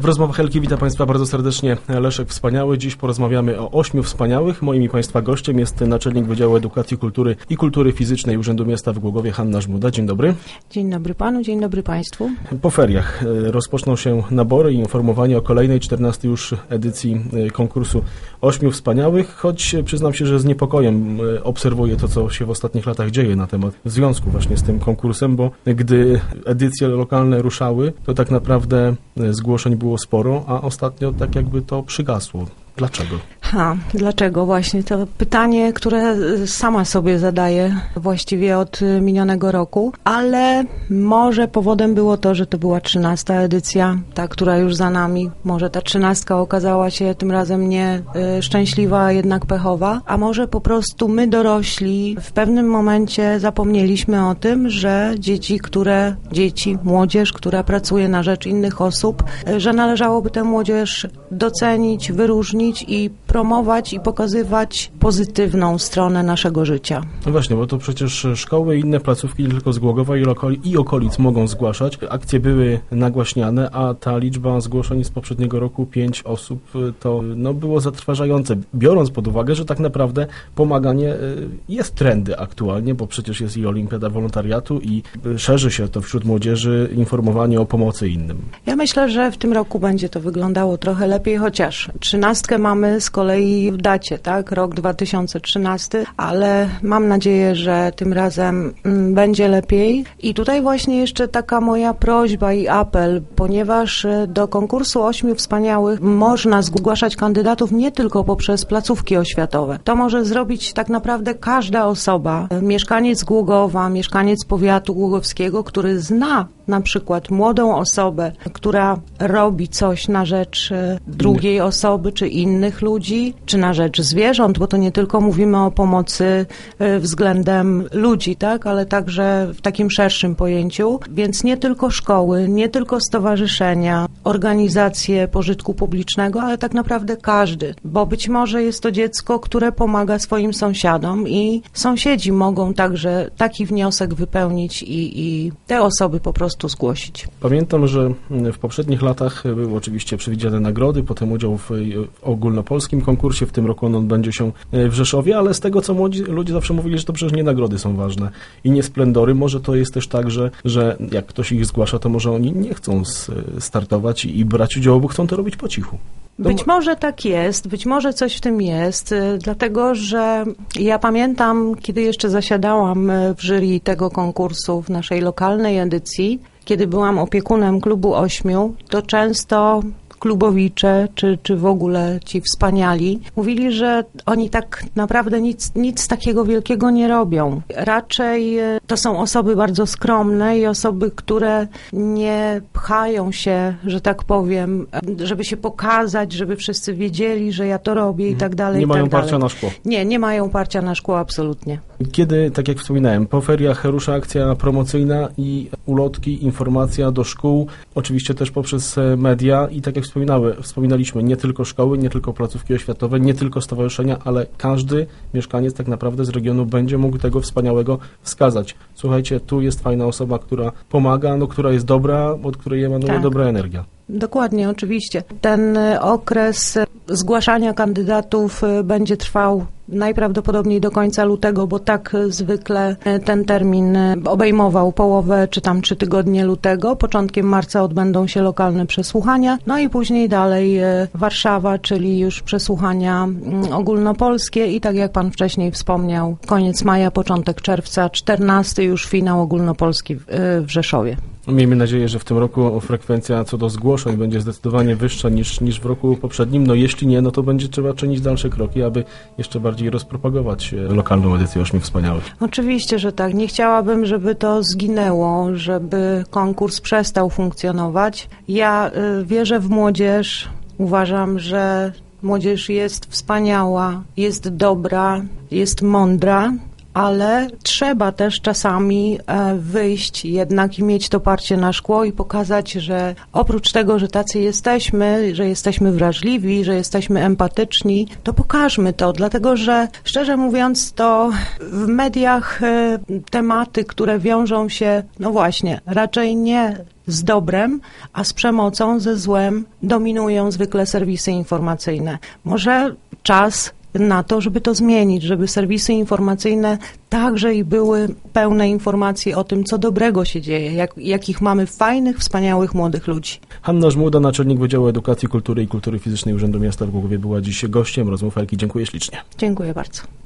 W rozmowach Helki witam Państwa bardzo serdecznie Leszek Wspaniały. Dziś porozmawiamy o 8 wspaniałych. Moim i Państwa gościem jest naczelnik Wydziału Edukacji, Kultury i Kultury Fizycznej Urzędu Miasta w Głogowie Hanna Żmuda. Dzień dobry. Dzień dobry Panu, dzień dobry Państwu. Po feriach rozpoczną się nabory i informowanie o kolejnej 14 już edycji konkursu 8 wspaniałych, choć przyznam się, że z niepokojem obserwuję to, co się w ostatnich latach dzieje na temat w związku właśnie z tym konkursem, bo gdy edycje lokalne ruszały, to tak naprawdę zgłoszeń było sporo, a ostatnio tak jakby to przygasło. Dlaczego? Dlaczego? Właśnie to pytanie, które sama sobie zadaję właściwie od minionego roku, ale może powodem było to, że to była 13. edycja, ta, która już za nami. Może ta 13. okazała się tym razem nie szczęśliwa, a jednak pechowa, a może po prostu my dorośli w pewnym momencie zapomnieliśmy o tym, że młodzież, która pracuje na rzecz innych osób, że należałoby tę młodzież docenić, wyróżnić i promować i pokazywać pozytywną stronę naszego życia. No właśnie, bo to przecież szkoły i inne placówki nie tylko z Głogowa i okolic mogą zgłaszać. Akcje były nagłaśniane, a ta liczba zgłoszeń z poprzedniego roku, 5 osób, to było zatrważające. Biorąc pod uwagę, że tak naprawdę pomaganie jest trendy aktualnie, bo przecież jest i olimpiada wolontariatu i szerzy się to wśród młodzieży informowanie o pomocy innym. Ja myślę, że w tym roku będzie to wyglądało trochę lepiej, chociaż 13 mamy z kolei w dacie, tak? Rok 2013, ale mam nadzieję, że tym razem będzie lepiej. I tutaj właśnie jeszcze taka moja prośba i apel, ponieważ do konkursu 8 wspaniałych można zgłaszać kandydatów nie tylko poprzez placówki oświatowe. To może zrobić tak naprawdę każda osoba, mieszkaniec Głogowa, mieszkaniec powiatu głogowskiego, który zna na przykład młodą osobę, która robi coś na rzecz drugiej osoby, czy innych ludzi, czy na rzecz zwierząt, bo to nie tylko mówimy o pomocy względem ludzi, tak, ale także w takim szerszym pojęciu. Więc nie tylko szkoły, nie tylko stowarzyszenia, organizacje pożytku publicznego, ale tak naprawdę każdy, bo być może jest to dziecko, które pomaga swoim sąsiadom i sąsiedzi mogą także taki wniosek wypełnić i te osoby po prostu zgłosić. Pamiętam, że w poprzednich latach były oczywiście przewidziane nagrody, potem udział w ogólnopolskim konkursie, w tym roku on odbędzie się w Rzeszowie, ale z tego, co młodzi ludzie zawsze mówili, że to przecież nie nagrody są ważne i nie splendory, może to jest też tak, że jak ktoś ich zgłasza, to może oni nie chcą startować i brać udziału, bo chcą to robić po cichu. Być może tak jest, być może coś w tym jest, dlatego że ja pamiętam, kiedy jeszcze zasiadałam w jury tego konkursu w naszej lokalnej edycji, kiedy byłam opiekunem klubu 8, to często klubowicze, czy w ogóle ci wspaniali, mówili, że oni tak naprawdę nic takiego wielkiego nie robią. Raczej to są osoby bardzo skromne i osoby, które nie pchają się, że tak powiem, żeby się pokazać, żeby wszyscy wiedzieli, że ja to robię i tak dalej. Nie mają parcia na szkło. Nie mają parcia na szkło, absolutnie. Kiedy, tak jak wspominałem, po feriach rusza akcja promocyjna i ulotki, informacja do szkół, oczywiście też poprzez media i tak jak wspominaliśmy, nie tylko szkoły, nie tylko placówki oświatowe, nie tylko stowarzyszenia, ale każdy mieszkaniec tak naprawdę z regionu będzie mógł tego wspaniałego wskazać. Słuchajcie, tu jest fajna osoba, która pomaga, która jest dobra, od której emanuje dobra energia. Dokładnie, oczywiście. Ten okres zgłaszania kandydatów będzie trwał najprawdopodobniej do końca lutego, bo tak zwykle ten termin obejmował połowę czy tam 3 tygodnie lutego. Początkiem marca odbędą się lokalne przesłuchania, no i później dalej Warszawa, czyli już przesłuchania ogólnopolskie i tak jak Pan wcześniej wspomniał, koniec maja, początek czerwca, 14 już finał ogólnopolski w Rzeszowie. Miejmy nadzieję, że w tym roku frekwencja co do zgłoszeń będzie zdecydowanie wyższa niż w roku poprzednim. No jeśli nie, to będzie trzeba czynić dalsze kroki, aby jeszcze bardziej rozpropagować lokalną edycję 8 wspaniałych. Oczywiście, że tak. Nie chciałabym, żeby to zginęło, żeby konkurs przestał funkcjonować. Ja wierzę w młodzież. Uważam, że młodzież jest wspaniała, jest dobra, jest mądra. Ale trzeba też czasami wyjść jednak i mieć to parcie na szkło i pokazać, że oprócz tego, że tacy jesteśmy, że jesteśmy wrażliwi, że jesteśmy empatyczni, to pokażmy to, dlatego że szczerze mówiąc to w mediach tematy, które wiążą się, no właśnie, raczej nie z dobrem, a z przemocą, ze złem dominują zwykle serwisy informacyjne. Może czas na to, żeby to zmienić, żeby serwisy informacyjne także i były pełne informacji o tym, co dobrego się dzieje, jakich mamy fajnych, wspaniałych młodych ludzi. Hanna Żmuda, naczelnik Wydziału Edukacji, Kultury i Kultury Fizycznej Urzędu Miasta w Głogowie była dziś gościem rozmów Elki. Dziękuję ślicznie. Dziękuję bardzo.